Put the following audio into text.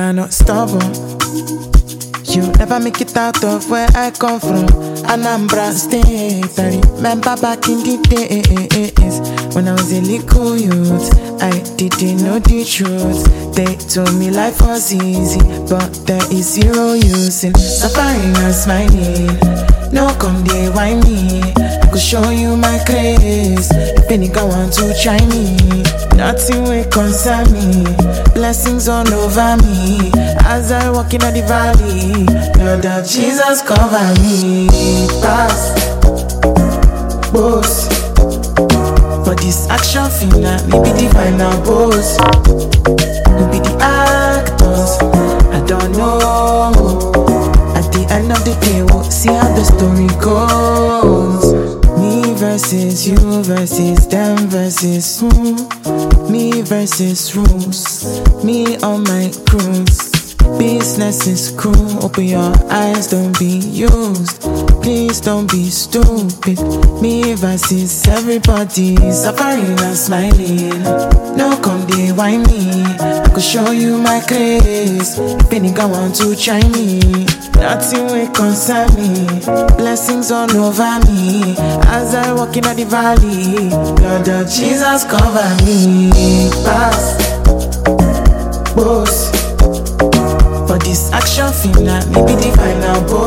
are not stubborn. You never make it out of where I come from. Anambra State. I remember back in the days when I was a little youth. I didn't know the truth. They told me life was easy, but there is zero use in suffering and smiling. No come there, why me? I could show you my grace. If any nigga want to try me, nothing will concern me. Blessings all over me as I walk in the valley. Lord of Jesus cover me. Pass, boss. For this action film, me be the final boss. We be the actors. I don't know. At the end of the day, we'll see how the story goes. Me versus you versus them versus who? Me versus rules. Me on my cruise. Business is cruel. Open your eyes, don't be used. Please don't be stupid. Me versus everybody, suffering and smiling. No come dey whine me. I could show you my grace. If any nigga want to try me, nothing will concern me. Blessings all over me as I walk in the valley. Lord of Jesus cover me. Pass, boss. For this action film, me be the final boss.